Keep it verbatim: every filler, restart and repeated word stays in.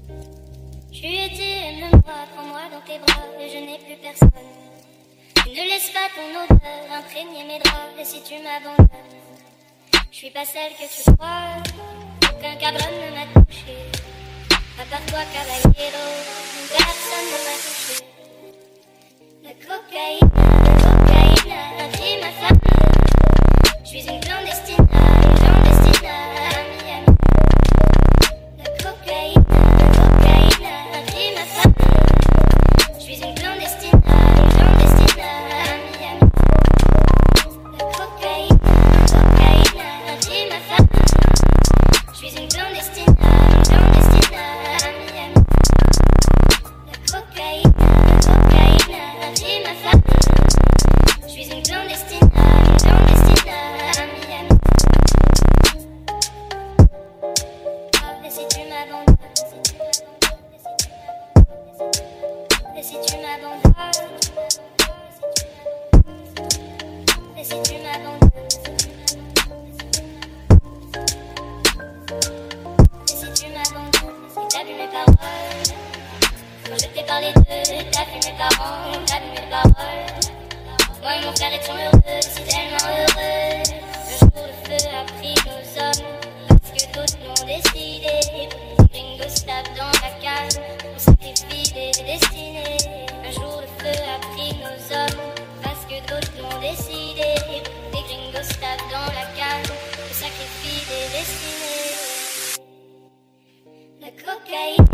Tu étais, aime-moi, prends-moi dans tes bras, et je n'ai plus personne. Ne laisse pas ton odeur imprégner mes draps, et si tu m'abandonnes, je suis pas celle que tu crois, aucun cabron ne m'a touché. À part toi, caballero, personne ne m'a touché. La cocaïne, la cocaïne a pris ma femme. Je suis une clandestine, une clandestine à Miami. La cocaïne, la cocaïne a pris ma femme. Je suis une clandestine, une clandestine à Miami. La cocaïne, la cocaïne a pris ma femme. Je suis une clandestine, une clandestine à Miami. La cocaïne, la cocaïne a pris ma femme. Je suis une clandestine, une clandestine à Miami. Et si tu m'abandonnes, et si tu m'abandonnes, et si tu m'abandonnes, et si tu m'abandonnes, et t'as vu mes paroles, quand je t'ai parlé d'eux, t'as vu mes parents, t'as vu mes paroles. Moi et mon frère étions heureux, si tellement heureux. Le jour le feu a pris nos hommes, parce que d'autres l'ont décidé. Les gringos tapent dans la canne, on sacrifie des destinées. Un jour le feu a pris nos hommes, parce que d'autres l'ont décidé. Les gringos tapent dans la canne, on sacrifie des destinées. La cocaïne.